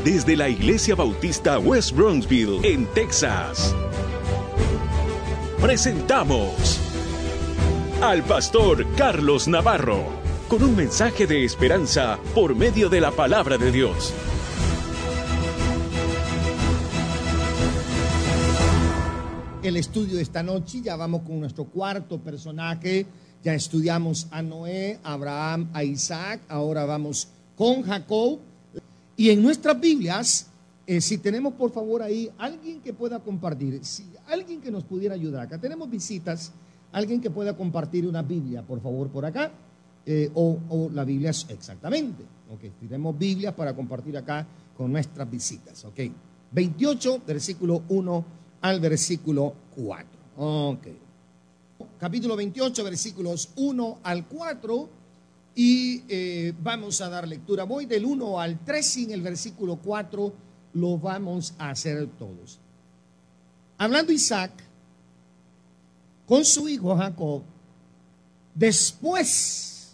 desde la Iglesia Bautista West Bronxville, en Texas. Presentamos al pastor Carlos Navarro, con un mensaje de esperanza por medio de la palabra de Dios. El estudio de esta noche, ya vamos con nuestro cuarto personaje. Ya estudiamos a Noé, a Abraham, a Isaac, ahora vamos con Jacob. Y en nuestras Biblias, si tenemos por favor ahí alguien que pueda compartir, alguien que nos pudiera ayudar. Acá tenemos visitas, alguien que pueda compartir una Biblia, por favor, por acá, o la Biblia exactamente. Ok, tenemos Biblias para compartir acá con nuestras visitas. Ok, 28, versículo 1 al versículo 4. Ok. Capítulo 28, versículos 1 al 4, y vamos a dar lectura. Voy del 1 al 3 y en el versículo 4 lo vamos a hacer todos. Hablando Isaac con su hijo Jacob, después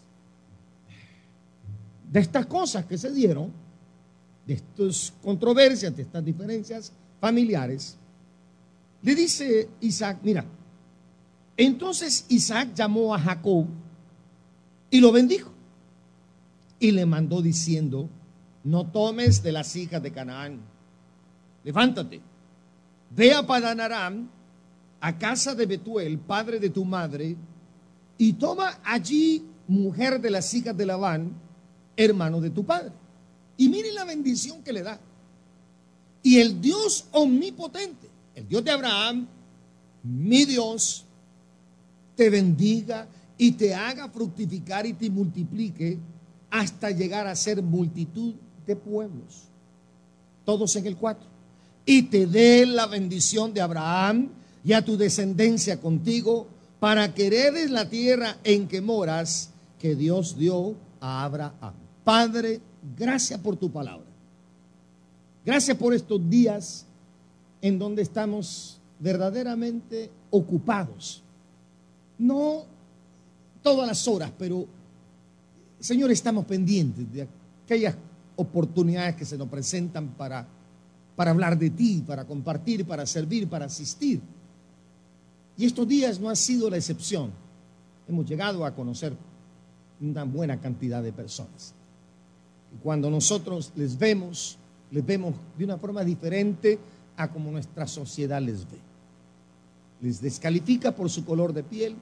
de estas cosas que se dieron, de estas controversias, de estas diferencias familiares, le dice Isaac, mira, entonces Isaac llamó a Jacob y lo bendijo y le mandó diciendo, no tomes de las hijas de Canaán, levántate, ve a Padán Aram, a casa de Betuel, padre de tu madre, y toma allí mujer de las hijas de Labán, hermano de tu padre. Y miren la bendición que le da. Y el Dios omnipotente, el Dios de Abraham, mi Dios, te bendiga y te haga fructificar y te multiplique hasta llegar a ser multitud de pueblos. Todos en el 4. Y te dé la bendición de Abraham y a tu descendencia contigo, para que heredes la tierra en que moras, que Dios dio a Abraham. Padre, gracias por tu palabra. Gracias por estos días en donde estamos verdaderamente ocupados. No todas las horas, pero Señor, estamos pendientes de aquellas oportunidades que se nos presentan para hablar de ti, para compartir, para servir, para asistir. Y estos días no ha sido la excepción. Hemos llegado a conocer una buena cantidad de personas. Y cuando nosotros les vemos de una forma diferente a como nuestra sociedad les ve. Les descalifica por su color de piel,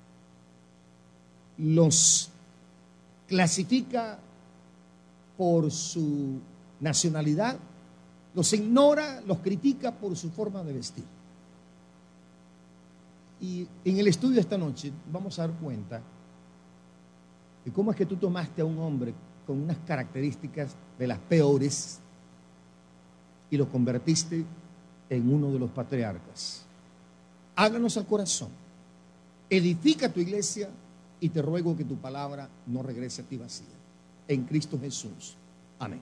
los clasifica por su nacionalidad, los ignora, los critica por su forma de vestir. Y en el estudio de esta noche vamos a dar cuenta de cómo es que tú tomaste a un hombre con unas características de las peores y lo convertiste en uno de los patriarcas. Háblanos al corazón, edifica tu iglesia y te ruego que tu palabra no regrese a ti vacía. En Cristo Jesús. Amén.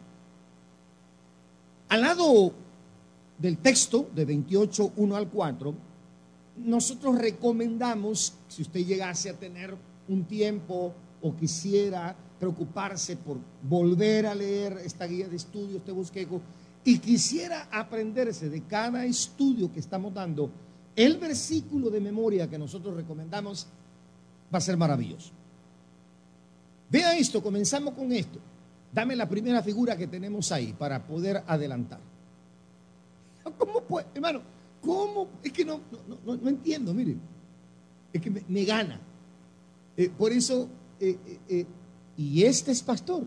Al lado del texto de 28, 1 al 4, nosotros recomendamos, si usted llegase a tener un tiempo o quisiera preocuparse por volver a leer esta guía de estudio, este bosquejo, y quisiera aprenderse de cada estudio que estamos dando, el versículo de memoria que nosotros recomendamos va a ser maravilloso. Vea esto, comenzamos con esto. Dame la primera figura que tenemos ahí para poder adelantar. ¿Cómo puede, hermano? ¿Cómo? Es que no entiendo, miren. Es que me gana. Por eso, y este es pastor.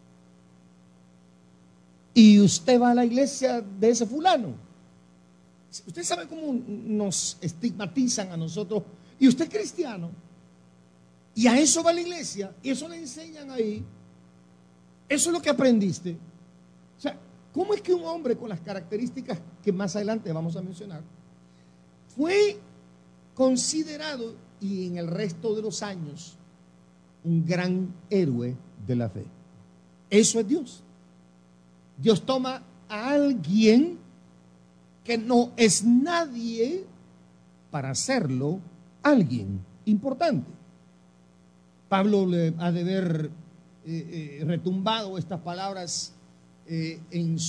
Y usted va a la iglesia de ese fulano. Usted sabe cómo nos estigmatizan a nosotros. Y usted es cristiano. Y a eso va a la iglesia. Y eso le enseñan ahí. Eso es lo que aprendiste. O sea, ¿cómo es que un hombre con las características que más adelante vamos a mencionar fue considerado, y en el resto de los años, un gran héroe de la fe? Eso es Dios. Dios toma a alguien que no es nadie para hacerlo alguien importante. Pablo le ha de haber retumbado estas palabras en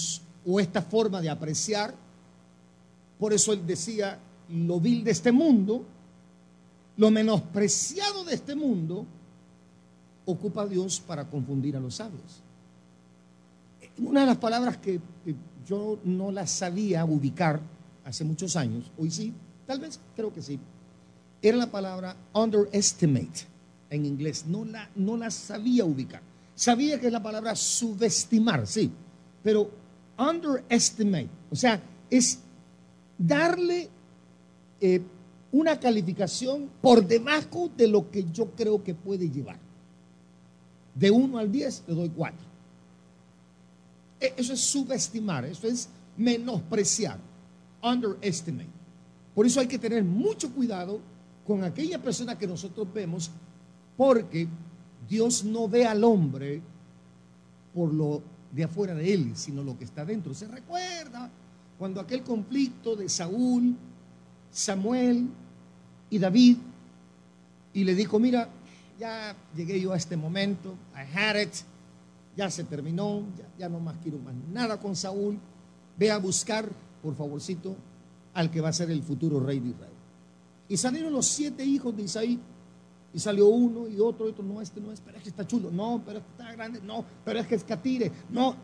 o esta forma de apreciar. Por eso él decía, lo vil de este mundo, lo menospreciado de este mundo, ocupa a Dios para confundir a los sabios. Una de las palabras que yo no las sabía ubicar hace muchos años, hoy sí, tal vez creo que sí, era la palabra underestimate en inglés. No la sabía ubicar. Sabía que es la palabra subestimar, sí, pero underestimate, o sea, es darle una calificación por debajo de lo que yo creo que puede llevar. De 1 al 10 le doy 4. Eso es subestimar, eso es menospreciar, underestimate. Por eso hay que tener mucho cuidado con aquella persona que nosotros vemos, porque Dios no ve al hombre por lo de afuera de él, sino lo que está dentro. ¿Se recuerda cuando aquel conflicto de Saúl, Samuel y David, y le dijo, mira, ya llegué yo a este momento, I had it, ya se terminó, ya no más quiero más nada con Saúl, ve a buscar, por favorcito, al que va a ser el futuro rey de Israel. Y salieron los 7 hijos de Isaí, y salió uno y otro, no, este no es, pero es que está chulo, no, pero es que está grande, no, pero es que es catire, no.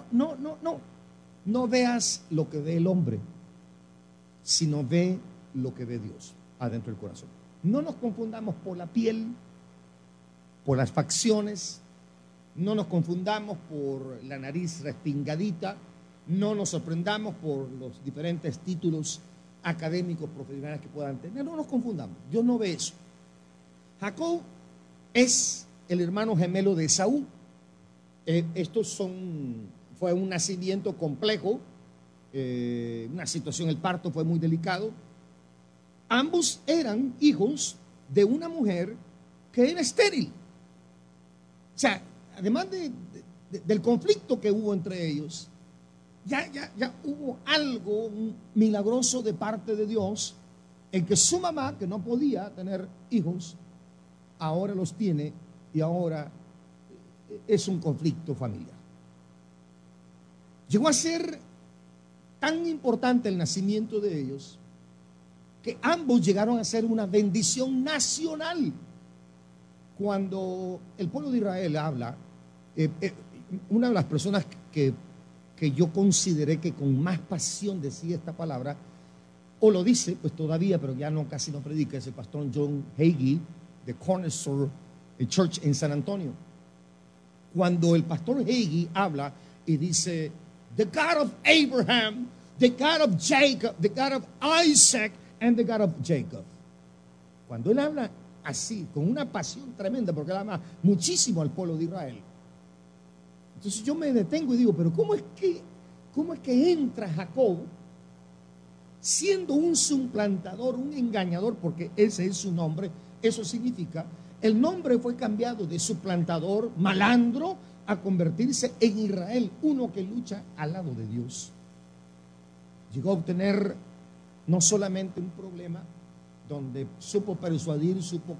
No veas lo que ve el hombre, sino ve lo que ve Dios adentro del corazón. No nos confundamos por la piel, por las facciones, no nos confundamos por la nariz respingadita, no nos sorprendamos por los diferentes títulos académicos profesionales que puedan tener, no nos confundamos. Dios no ve eso. Jacob es el hermano gemelo de Esaú. Fue un nacimiento complejo, una situación, el parto fue muy delicado. Ambos eran hijos de una mujer que era estéril. O sea, además del conflicto que hubo entre ellos, ya hubo algo milagroso de parte de Dios, en que su mamá, que no podía tener hijos, ahora los tiene, y ahora es un conflicto familiar. Llegó a ser tan importante el nacimiento de ellos que ambos llegaron a ser una bendición nacional. Cuando el pueblo de Israel habla, una de las personas que yo consideré que con más pasión decía esta palabra, o lo dice, pues todavía, pero ya no, casi no predica, es el pastor John Hagee de Cornerstone Church en San Antonio. Cuando el pastor Hagee habla y dice, the God of Abraham, the God of Jacob, the God of Isaac, and the God of Jacob. Cuando él habla así, con una pasión tremenda, porque él ama muchísimo al pueblo de Israel. Entonces yo me detengo y digo, pero ¿cómo es que entra Jacob siendo un suplantador, un engañador? Porque ese es su nombre. Eso significa, el nombre fue cambiado de suplantador, malandro, a convertirse en Israel, uno que lucha al lado de Dios. Llegó a obtener no solamente un problema donde supo persuadir, supo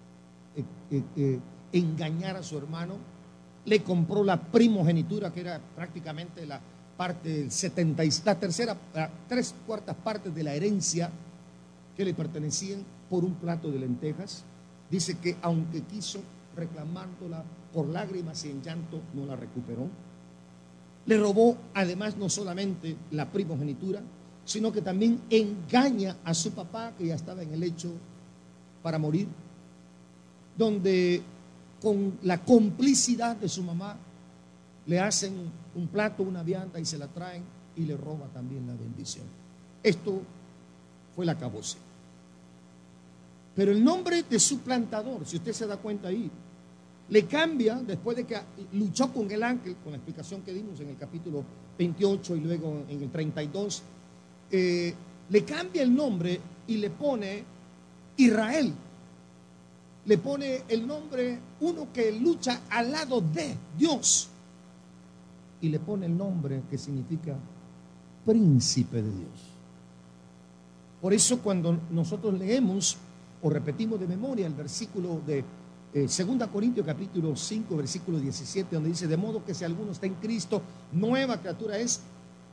engañar a su hermano, le compró la primogenitura, que era prácticamente la parte, la tercera, 3/4 partes de la herencia que le pertenecían, por un plato de lentejas. Dice que aunque quiso reclamándola por lágrimas y en llanto, no la recuperó. Le robó además no solamente la primogenitura, sino que también engaña a su papá, que ya estaba en el lecho para morir, donde con la complicidad de su mamá le hacen un plato, una vianda, y se la traen y le roba también la bendición. Esto fue la acabose. Pero el nombre de suplantador, si usted se da cuenta ahí, le cambia después de que luchó con el ángel, con la explicación que dimos en el capítulo 28 y luego en el 32, le cambia el nombre y le pone Israel. Le pone el nombre, uno que lucha al lado de Dios, y le pone el nombre que significa príncipe de Dios. Por eso cuando nosotros leemos o repetimos de memoria el versículo de 2 Corintios capítulo 5 versículo 17, donde dice, de modo que si alguno está en Cristo, nueva criatura es,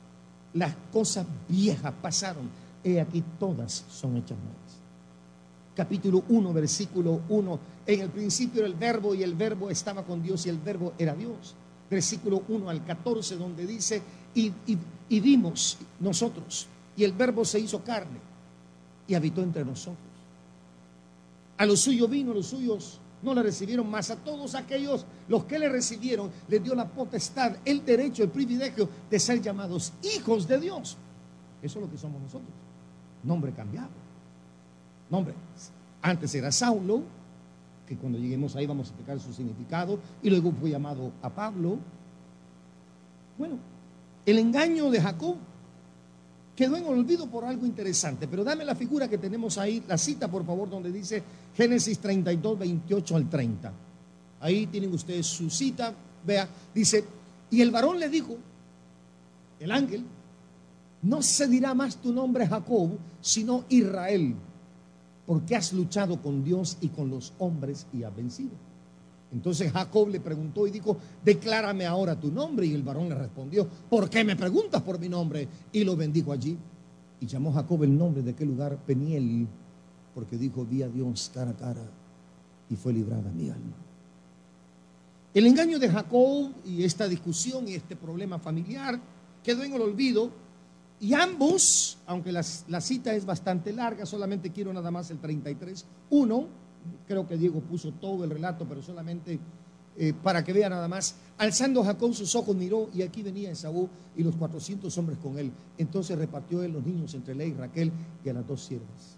las cosas viejas pasaron, he aquí todas son hechas nuevas. Capítulo 1, versículo 1, en el principio era el verbo y el verbo estaba con Dios y el verbo era Dios. Versículo 1 al 14, donde dice, y vimos nosotros, y el verbo se hizo carne y habitó entre nosotros. A los suyos vino, los suyos no le recibieron, más a todos aquellos, los que le recibieron, les dio la potestad, el derecho, el privilegio de ser llamados hijos de Dios. Eso es lo que somos nosotros. Nombre cambiado. Nombre. Antes era Saulo, que cuando lleguemos ahí vamos a explicar su significado, y luego fue llamado a Pablo. Bueno, el engaño de Jacob quedó en olvido por algo interesante, pero dame la figura que tenemos ahí, la cita por favor, donde dice Génesis 32, 28 al 30. Ahí tienen ustedes su cita, vea, dice, y el varón le dijo, el ángel, no se dirá más tu nombre Jacob, sino Israel, porque has luchado con Dios y con los hombres y has vencido. Entonces Jacob le preguntó y dijo, declárame ahora tu nombre. Y el varón le respondió, ¿por qué me preguntas por mi nombre? Y lo bendijo allí. Y llamó Jacob el nombre de aquel lugar Peniel, porque dijo, vi a Dios cara a cara y fue librada mi alma. El engaño de Jacob y esta discusión y este problema familiar quedó en el olvido. Y ambos, aunque la cita es bastante larga, solamente quiero nada más el 33:1. Creo que Diego puso todo el relato, pero solamente para que vea nada más. Alzando Jacob sus ojos miró, y aquí venía Esaú y los 400 hombres con él. Entonces repartió él los niños entre Lea y Raquel y a las dos siervas.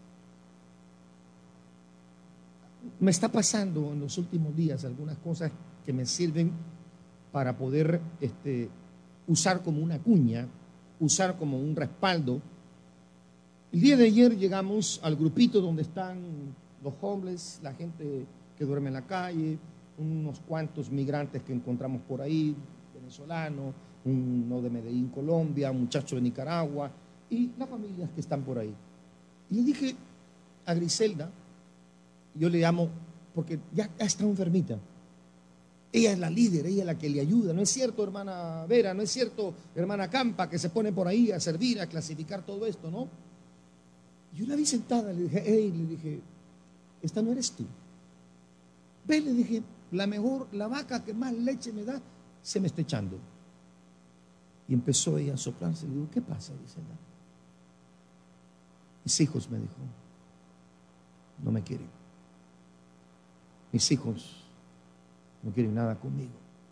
Me está pasando en los últimos días algunas cosas que me sirven para poder usar como una cuña, usar como un respaldo. El día de ayer llegamos al grupito donde están los homeless, la gente que duerme en la calle, unos cuantos migrantes que encontramos por ahí, venezolanos, uno de Medellín, Colombia, un muchacho de Nicaragua y las familias que están por ahí. Y le dije a Griselda, yo le llamo porque ya está enfermita, ella es la líder, ella es la que le ayuda, ¿no es cierto, hermana Vera? ¿No es cierto, hermana Campa, que se pone por ahí a servir, a clasificar todo esto, no? Yo la vi sentada, le dije, hey, le dije, esta no eres tú. Ve, le dije, la vaca que más leche me da, se me está echando. Y empezó ella a soplarse. Le digo, ¿qué pasa? Dice, mis hijos, me dijo, no me quieren. Mis hijos no quieren nada conmigo.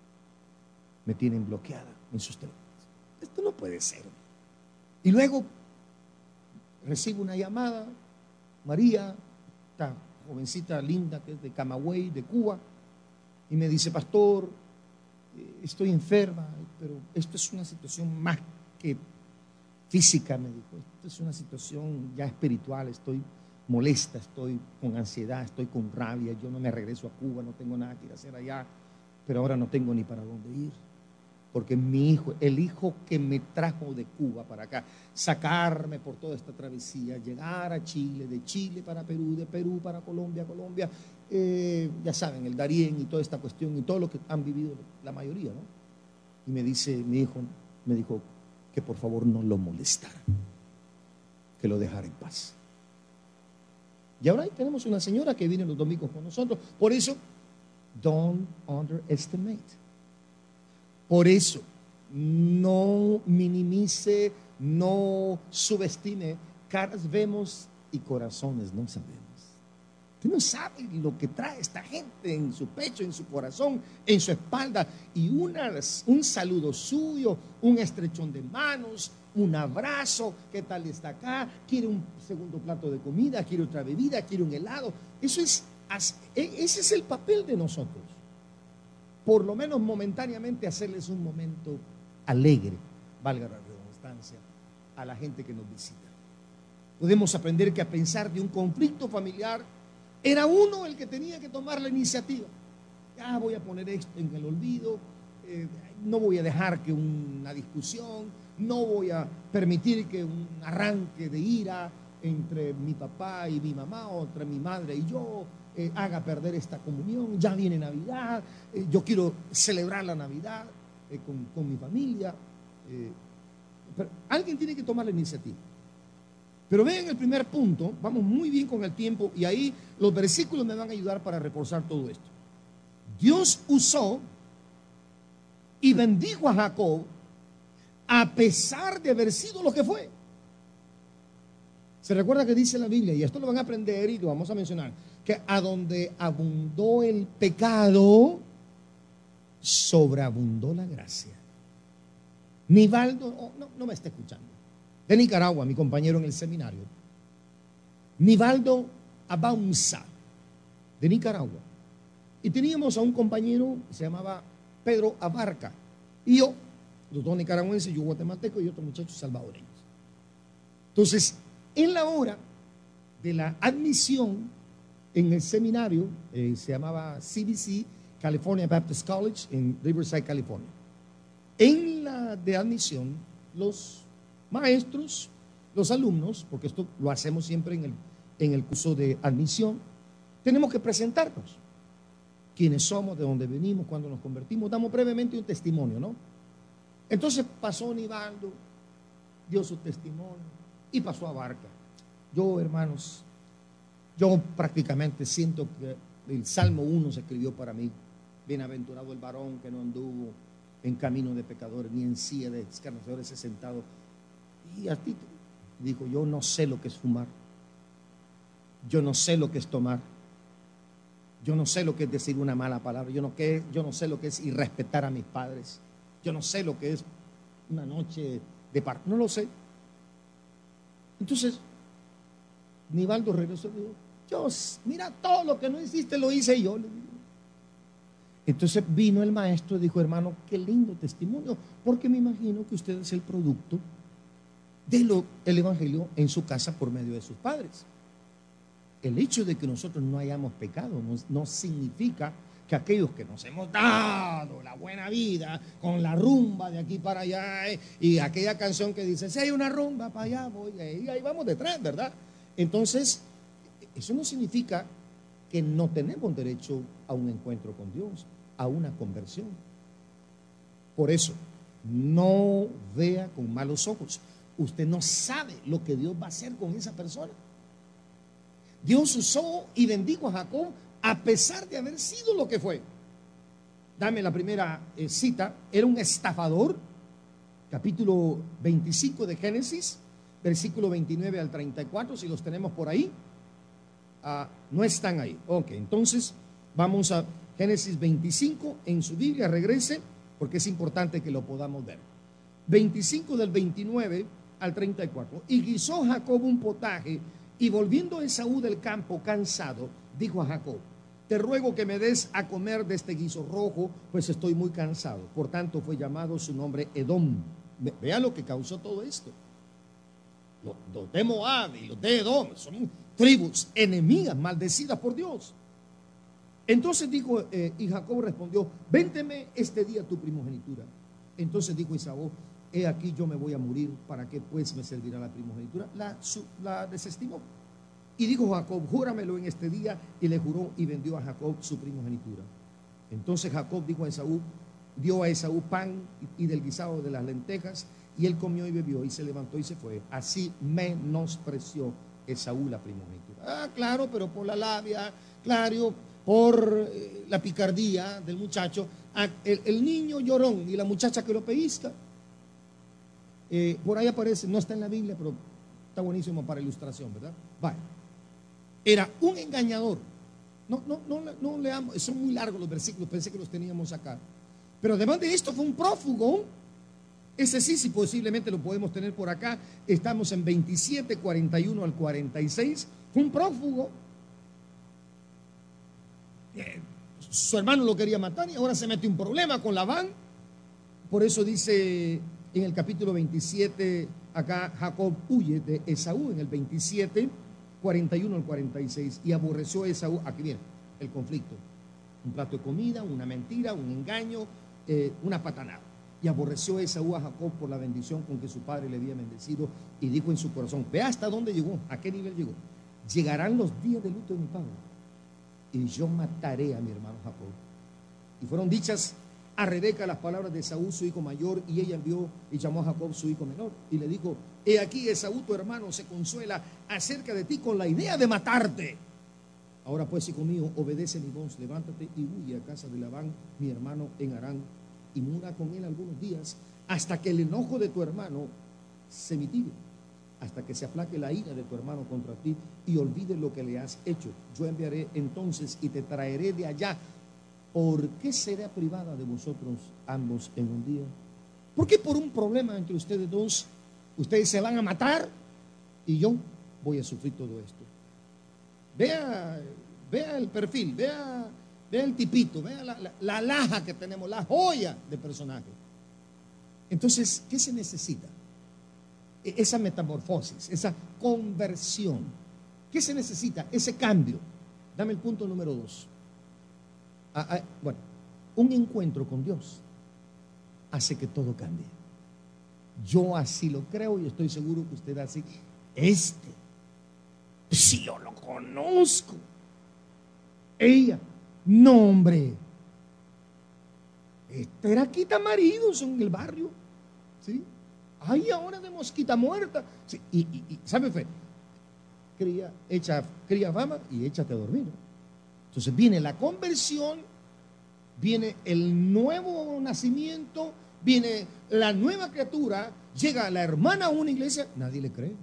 Me tienen bloqueada en sus teléfonos. Esto no puede ser. Y luego recibo una llamada, María, esta jovencita linda que es de Camagüey, de Cuba, y me dice, pastor, estoy enferma, pero esto es una situación más que física, me dijo, esto es una situación ya espiritual, estoy molesta, estoy con ansiedad, estoy con rabia, yo no me regreso a Cuba, no tengo nada que ir a hacer allá, pero ahora no tengo ni para dónde ir. Porque mi hijo, el hijo que me trajo de Cuba para acá, sacarme por toda esta travesía, llegar a Chile, de Chile para Perú, de Perú para Colombia, ya saben, el Darién y toda esta cuestión y todo lo que han vivido la mayoría, ¿no? Y me dice, mi hijo me dijo que por favor no lo molestara, que lo dejara en paz. Y ahora ahí tenemos una señora que viene los domingos con nosotros. Por eso, don't underestimate. Por eso, no minimice, no subestime. Caras vemos y corazones no sabemos. Usted no sabe lo que trae esta gente en su pecho, en su corazón, en su espalda. Y un saludo suyo, un estrechón de manos, un abrazo. ¿Qué tal está acá? ¿Quiere un segundo plato de comida? ¿Quiere otra bebida? ¿Quiere un helado? Ese es el papel de nosotros. Por lo menos momentáneamente hacerles un momento alegre, valga la redundancia, a la gente que nos visita. Podemos aprender que a pensar de un conflicto familiar, era uno el que tenía que tomar la iniciativa. Ya voy a poner esto en el olvido, no voy a dejar que una discusión, no voy a permitir que un arranque de ira entre mi papá y mi mamá, o entre mi madre y yo, haga perder esta comunión. Ya viene Navidad, yo quiero celebrar la Navidad con mi familia. pero alguien tiene que tomar la iniciativa. Pero vean el primer punto, vamos muy bien con el tiempo y ahí los versículos me van a ayudar para reforzar todo esto. Dios usó y bendijo a Jacob a pesar de haber sido lo que fue. Se recuerda que dice la Biblia, y esto lo van a aprender y lo vamos a mencionar, que a donde abundó el pecado, sobreabundó la gracia. Nivaldo, no me está escuchando, de Nicaragua, mi compañero en el seminario, Nivaldo Abaunza, de Nicaragua. Y teníamos a un compañero, se llamaba Pedro Abarca, y yo, los dos nicaragüenses, yo guatemalteco y otro muchacho salvadoreños. Entonces, en la hora de la admisión en el seminario, se llamaba CBC, California Baptist College, en Riverside, California. En la de admisión, los maestros, los alumnos, porque esto lo hacemos siempre en el curso de admisión, tenemos que presentarnos. Quiénes somos, de dónde venimos, cuándo nos convertimos, damos brevemente un testimonio, ¿no? Entonces pasó Nivaldo, dio su testimonio y pasó a Barca. Yo, hermanos, yo prácticamente siento que el Salmo 1 se escribió para mí. Bienaventurado el varón que no anduvo en camino de pecadores, ni en silla de escarnecedores se sentado. Y a ti dijo, yo no sé lo que es fumar, yo no sé lo que es tomar, yo no sé lo que es decir una mala palabra, yo no sé lo que es irrespetar a mis padres, yo no sé lo que es una noche de parto, no lo sé. Entonces, Nivaldo regresó y dijo, Dios, mira, todo lo que no hiciste lo hice yo. Entonces vino el maestro y dijo, hermano, qué lindo testimonio, porque me imagino que usted es el producto del evangelio en su casa por medio de sus padres. El hecho de que nosotros no hayamos pecado no significa que aquellos que nos hemos dado la buena vida con la rumba de aquí para allá y aquella canción que dice, si hay una rumba para allá, voy, y ahí vamos detrás, ¿verdad? Entonces, eso no significa que no tenemos derecho a un encuentro con Dios, a una conversión. Por eso, no vea con malos ojos. Usted no sabe lo que Dios va a hacer con esa persona. Dios usó y bendijo a Jacob a pesar de haber sido lo que fue. Dame la primera cita. Era un estafador, capítulo 25 de Génesis, versículo 29 al 34, si los tenemos por ahí. No están ahí. Ok, entonces vamos a Génesis 25 en su Biblia, regrese, porque es importante que lo podamos ver. 25 del 29 al 34. Y guisó Jacob un potaje, y volviendo Esaú del campo cansado, dijo a Jacob, te ruego que me des a comer de este guiso rojo, pues estoy muy cansado. Por tanto fue llamado su nombre Edom. Vea lo que causó todo esto. Los de Moab y los de Edom son tribus enemigas, maldecidas por Dios. Entonces dijo, y Jacob respondió, vénteme este día tu primogenitura. Entonces dijo Esaú, he aquí yo me voy a morir, ¿para qué pues me servirá la primogenitura? La desestimó. Y dijo Jacob, júramelo en este día, y le juró y vendió a Jacob su primogenitura. Entonces Jacob dijo a Esaú, dio a Esaú pan y del guisado de las lentejas, y él comió y bebió, y se levantó y se fue. Así menospreció Esaú la primogenitura. Claro, pero por la labia, claro, por la picardía del muchacho, el niño llorón y la muchacha que lo pellizca. Por ahí aparece, no está en la Biblia, pero está buenísimo para ilustración, ¿verdad? Vale. Era un engañador. No leamos, son muy largos los versículos, pensé que los teníamos acá. Pero además de esto, fue un prófugo. Ese sí, posiblemente lo podemos tener por acá. Estamos en 27, 41 al 46. Fue un prófugo. Su hermano lo quería matar y ahora se mete un problema con Labán. Por eso dice en el capítulo 27, acá Jacob huye de Esaú, en el 27, 41 al 46, y aborreció a Esaú. Aquí viene el conflicto: un plato de comida, una mentira, un engaño, una patanada. Y aborreció a Esaú a Jacob por la bendición con que su padre le había bendecido, y dijo en su corazón, ve hasta dónde llegó, a qué nivel llegó: llegarán los días de luto de mi padre, y yo mataré a mi hermano Jacob. Y fueron dichas a Rebeca las palabras de Esaú, su hijo mayor, y ella envió y llamó a Jacob, su hijo menor, y le dijo: he aquí, Esaú tu hermano se consuela acerca de ti con la idea de matarte. Ahora pues, hijo mío, obedece mi voz, levántate y huye a casa de Labán, mi hermano, en Harán, y mora con él algunos días, hasta que el enojo de tu hermano se mitigue, hasta que se aplaque la ira de tu hermano contra ti y olvide lo que le has hecho. Yo enviaré entonces y te traeré de allá. ¿Por qué será privada de vosotros ambos en un día? ¿Por qué por un problema entre ustedes dos, ustedes se van a matar y yo voy a sufrir todo esto? Vea el perfil, vea el tipito, vea la alhaja que tenemos, la joya de personaje. Entonces, ¿qué se necesita? Esa metamorfosis, esa conversión. ¿Qué se necesita? Ese cambio. Dame el punto número 2. Bueno, un encuentro con Dios hace que todo cambie. Yo así lo creo y estoy seguro que usted así. Si yo lo conozco. Ella, no, hombre. Este era quitamaridos en el barrio, ¿sí? Ay, ahora de mosquita muerta. Sí, y ¿sabe usted? Cría fama y échate a dormir, ¿no? Entonces viene la conversión, viene el nuevo nacimiento, viene la nueva criatura, llega la hermana a una iglesia, nadie le cree.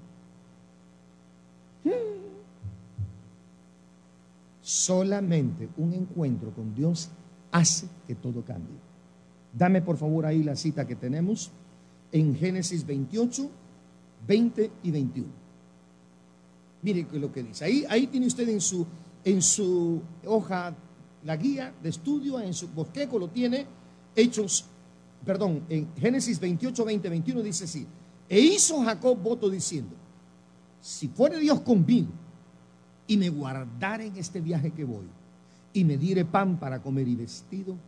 Solamente un encuentro con Dios hace que todo cambie. Dame por favor ahí la cita que tenemos en Génesis 28, 20 y 21. Mire lo que dice. Ahí tiene usted en su hoja la guía de estudio, en su bosquejo lo tiene. En Génesis 28, 20, 21 dice así: e hizo Jacob voto diciendo: si fuere Dios conmigo y me guardare en este viaje que voy, y me diere pan para comer y vestido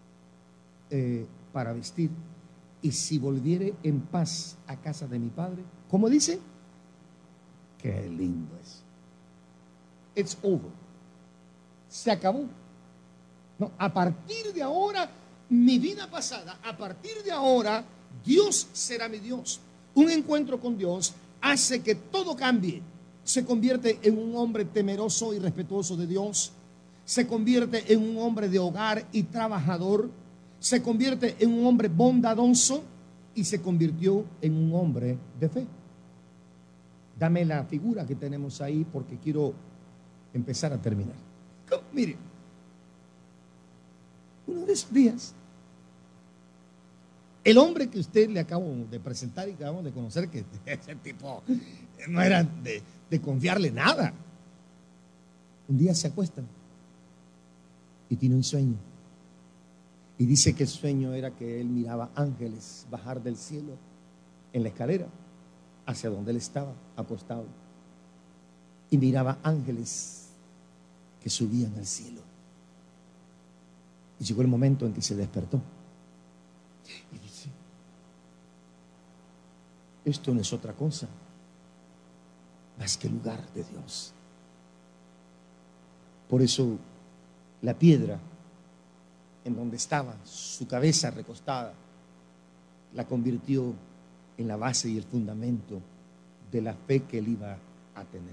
para vestir, y si volviere en paz a casa de mi padre, ¿cómo dice? Qué lindo es. It's over. Se acabó. No, a partir de ahora, mi vida pasada, a partir de ahora, Dios será mi Dios. Un encuentro con Dios hace que todo cambie. Se convierte en un hombre temeroso y respetuoso de Dios. Se convierte en un hombre de hogar y trabajador. Se convierte en un hombre bondadoso y se convirtió en un hombre de fe. Dame la figura que tenemos ahí porque quiero empezar a terminar. Mire, uno de esos días, el hombre que usted le acabo de presentar y acabamos de conocer, que ese tipo no era de confiarle nada, un día se acuesta y tiene un sueño. Y dice que el sueño era que él miraba ángeles bajar del cielo en la escalera hacia donde él estaba acostado. Y miraba ángeles que subían al cielo. Y llegó el momento en que se despertó. Y dice: esto no es otra cosa más que el lugar de Dios. Por eso la piedra en donde estaba su cabeza recostada la convirtió en la base y el fundamento de la fe que él iba a tener.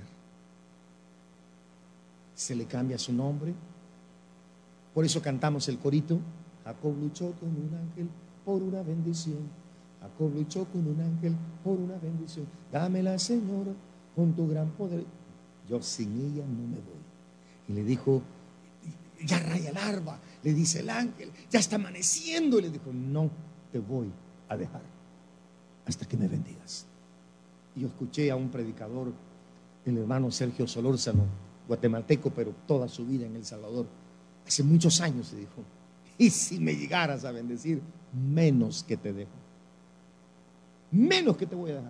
Se le cambia su nombre. Por eso cantamos el corito: Jacob luchó con un ángel por una bendición. Jacob luchó con un ángel por una bendición. Dámela, Señor, con tu gran poder. Yo sin ella no me voy. Y le dijo: ya raya el alba. Le dice el ángel: ya está amaneciendo. Y le dijo: no te voy a dejar hasta que me bendigas. Y yo escuché a un predicador, el hermano Sergio Solórzano, guatemalteco, pero toda su vida en El Salvador, hace muchos años, se dijo: y si me llegaras a bendecir, menos que te dejo, menos que te voy a dejar.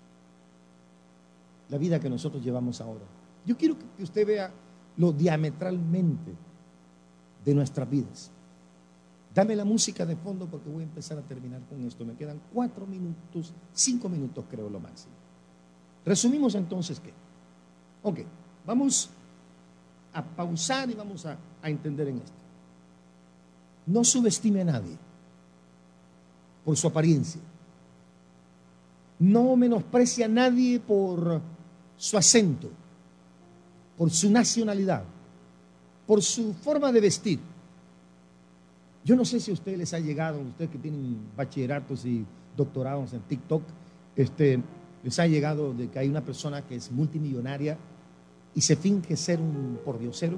La vida que nosotros llevamos ahora, yo quiero que usted vea lo diametralmente de nuestras vidas. Dame la música de fondo porque voy a empezar a terminar con esto. Me quedan 4 minutos, 5 minutos creo lo máximo. Resumimos entonces que, ok, vamos a pausar y vamos a entender en esto. No subestime a nadie. por su apariencia. No menosprecia a nadie por su acento, por su nacionalidad, por su forma de vestir. Yo no sé si a ustedes les ha llegado, ustedes que tienen bachilleratos y doctorados en TikTok, les ha llegado de que hay una persona que es multimillonaria y se finge ser un pordiosero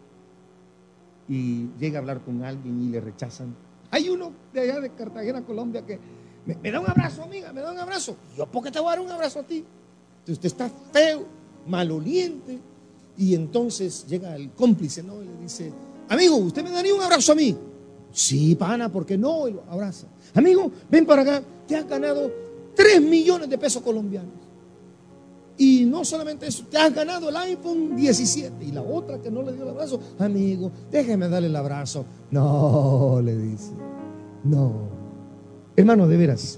y llega a hablar con alguien y le rechazan. Hay uno de allá de Cartagena, Colombia, que me da un abrazo, amiga, me da un abrazo. ¿Yo por qué te voy a dar un abrazo a ti? Entonces usted está feo, maloliente, y entonces llega el cómplice, ¿no? Y le dice, amigo, ¿usted me daría un abrazo a mí? Sí, pana, ¿por qué no? Y lo abraza. Amigo, ven para acá, te has ganado 3 millones de pesos colombianos. Y no solamente eso, te has ganado el iPhone 17. Y la otra que no le dio el abrazo, amigo, déjeme darle el abrazo. No, le dice, no. Hermano, de veras,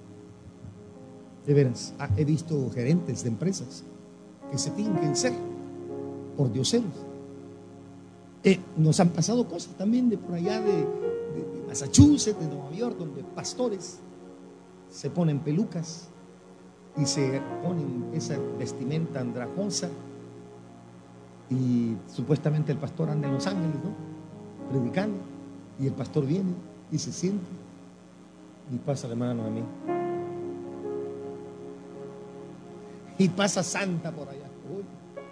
he visto gerentes de empresas que se fingen ser pordioseros. Nos han pasado cosas también de por allá de Massachusetts, de Nueva York, donde pastores se ponen pelucas y se ponen esa vestimenta andrajosa y supuestamente el pastor anda en Los Ángeles, ¿no? Predicando, y el pastor viene y se siente y pasa la mano a mí y pasa Santa por allá. Uy.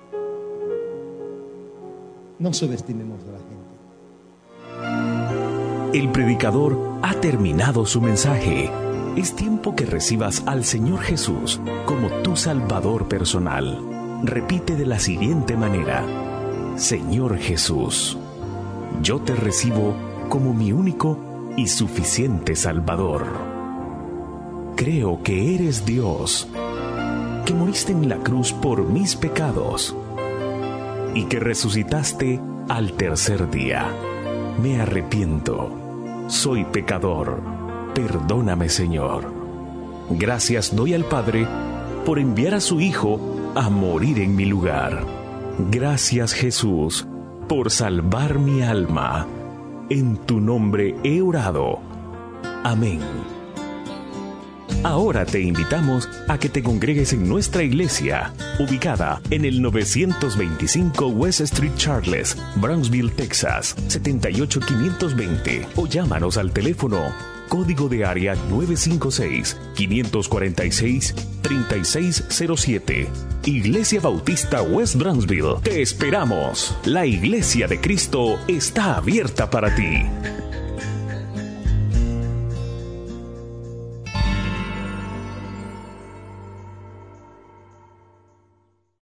No subestimemos a la gente. El predicador ha terminado su mensaje. Es tiempo que recibas al Señor Jesús como tu Salvador personal. Repite de la siguiente manera: Señor Jesús, yo te recibo como mi único y suficiente Salvador. Creo que eres Dios, que moriste en la cruz por mis pecados y que resucitaste al tercer día. Me arrepiento, soy pecador, perdóname, Señor. Gracias doy al Padre por enviar a su Hijo a morir en mi lugar. Gracias, Jesús, por salvar mi alma. En tu nombre he orado. Amén. Ahora te invitamos a que te congregues en nuestra iglesia, ubicada en el 925 West Street Charles, Brownsville, Texas, 78520, o llámanos al teléfono código de área 956-546-3607. Iglesia Bautista West Brownsville. Te esperamos. La Iglesia de Cristo está abierta para ti.